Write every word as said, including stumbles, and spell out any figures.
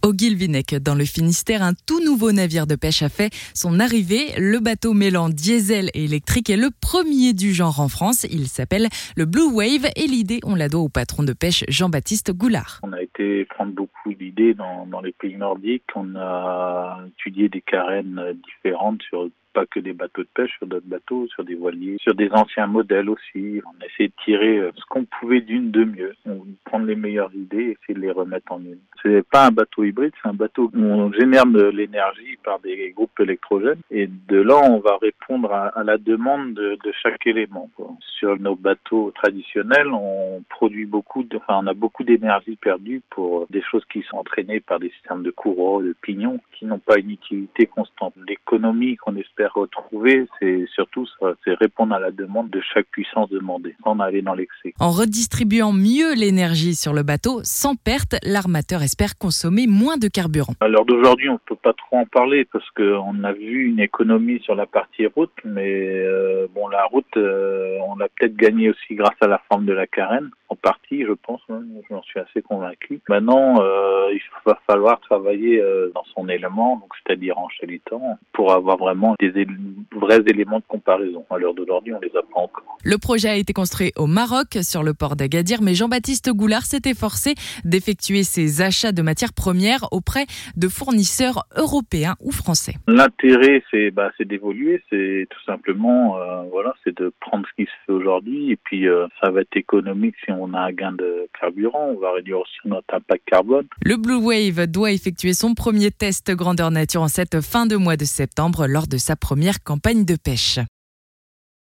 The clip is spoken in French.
Au Guilvinec, dans le Finistère, un tout nouveau navire de pêche a fait son arrivée. Le bateau mêlant diesel et électrique est le premier du genre en France. Il s'appelle le Blue Wave et l'idée, on la doit au patron de pêche Jean-Baptiste Goulard. On a été prendre beaucoup d'idées dans, dans les pays nordiques. On a étudié des carènes différentes sur pas que des bateaux de pêche, sur d'autres bateaux, sur des voiliers, sur des anciens modèles aussi. On a essayé de tirer ce qu'on pouvait d'une de mieux. On prendre les meilleures idées et essayer de les remettre en une. C'est pas un bateau hybride, c'est un bateau où on génère de l'énergie par des groupes électrogènes et de là on va répondre à, à la demande de, de chaque élément, quoi. Sur nos bateaux traditionnels, on produit beaucoup, de, enfin on a beaucoup d'énergie perdue pour des choses qui sont entraînées par des systèmes de courroie, de pignons, qui n'ont pas une utilité constante. L'économie qu'on espère retrouver, c'est surtout ça, c'est répondre à la demande de chaque puissance demandée, sans aller dans l'excès. En redistribuant mieux l'énergie sur le bateau, sans perte, l'armateur espère consommer moins de carburant. À l'heure d'aujourd'hui, on ne peut pas trop en parler parce qu'on a vu une économie sur la partie route, mais euh, bon, la route, euh, on l'a peut-être gagnée aussi grâce à la forme de la carène, en partie, je pense, hein, j'en suis assez convaincu. Maintenant, euh, il va falloir travailler euh, dans son élément, donc c'est-à-dire en chalutant, pour avoir vraiment des él- vrais éléments de comparaison. À l'heure d'aujourd'hui, on les a pas encore. Le projet a été construit au Maroc, sur le port d'Agadir, mais Jean-Baptiste Goulard s'est efforcé d'effectuer ses achats de matières premières auprès de fournisseurs européens ou français. L'intérêt, c'est, bah, c'est d'évoluer, c'est tout simplement, euh, voilà, c'est de prendre ce qui se fait aujourd'hui, et puis euh, ça va être économique si on a un gain de carburant, on va réduire aussi notre impact carbone. Le Blue Wave doit effectuer son premier test grandeur nature en cette fin de mois de septembre lors de sa première campagne de pêche.